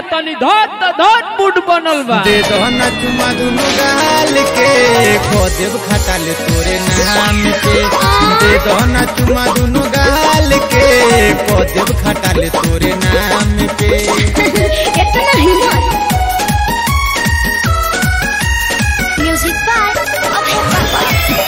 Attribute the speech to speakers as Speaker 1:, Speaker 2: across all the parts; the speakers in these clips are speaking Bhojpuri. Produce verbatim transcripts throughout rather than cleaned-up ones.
Speaker 1: तनी धत धत मूड बनल बा।
Speaker 2: दे दो ना चुमा दुनो गाल के खोदेब खटाल तोरे नाम पे। दे दो ना चुमा दुनो गाल के खोदेब खटाल तोरे नाम पे।
Speaker 3: इतना हिम्मत। म्यूजिक बाय अभय बाबा।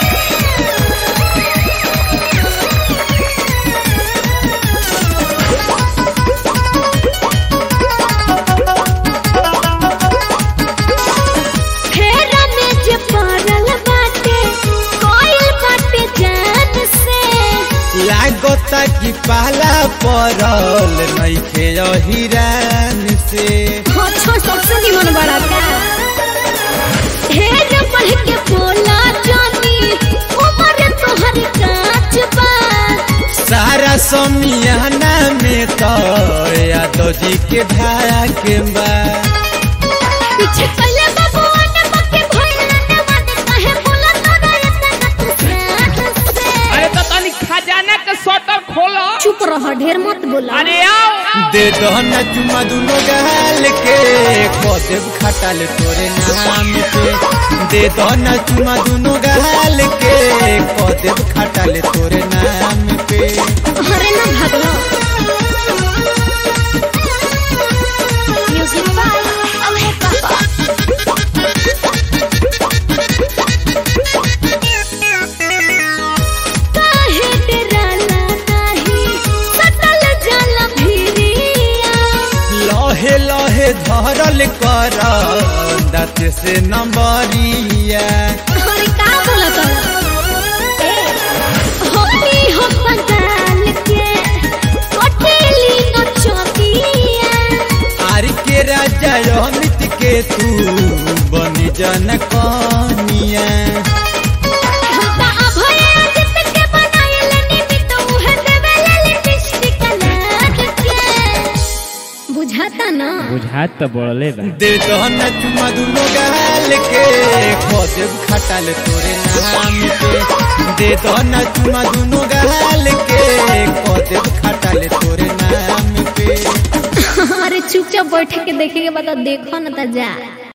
Speaker 2: लागता कि पहला पड़ल नइखे हिरान से।
Speaker 3: अच्छा सबसे निमन बड़ा का ढेर बढ़ के बोला जानी उम्र तोहर काच बा।
Speaker 2: सारा समियाना में तो यादव जी के धाया के बा।
Speaker 3: पीछे पहले बबुआ ने मक्के भइला ने मन काहे बोला तोरा इतना तू से।
Speaker 1: अरे तो तनी खजाना के शटर खोलो।
Speaker 3: चुप रह ढेर मत बोला।
Speaker 1: अरे आओ
Speaker 2: दे दो ना चुमा दुनो गाल के खोदेब खटाल तोरे नाम पे। दे दो ना चुमा दुनो गाल के खोदेब खटाल तोरे नाम पे।
Speaker 3: अरे ना भागलो। म्यूजिक बाय अभय बाबा। काहे डराला नाही सटल जाला भिरिया।
Speaker 2: लहे लहे धरल कर दाँत से नंबरिया।
Speaker 3: अरे का बोलत ए होली हो पंगाल के कोठेली न चौकिया।
Speaker 2: आर के राजा अमित के तू बनी जन कनिया।
Speaker 3: हम त अभय आदित्य के बनायल निमित उहे देवेले लिपस्टिक लाग के। बुझाता ना
Speaker 1: बुझात तो बोलले बा।
Speaker 2: दे दो ना चुमा दुनो गाल के खोदेब खटाल तोरे नाम पे। दे दो ना चुमा दुनो गाल के खोदेब खटाल तोरे नाम पे।
Speaker 3: अरे चुपचाप बैठ के देखे के बाद देखो ना त जा।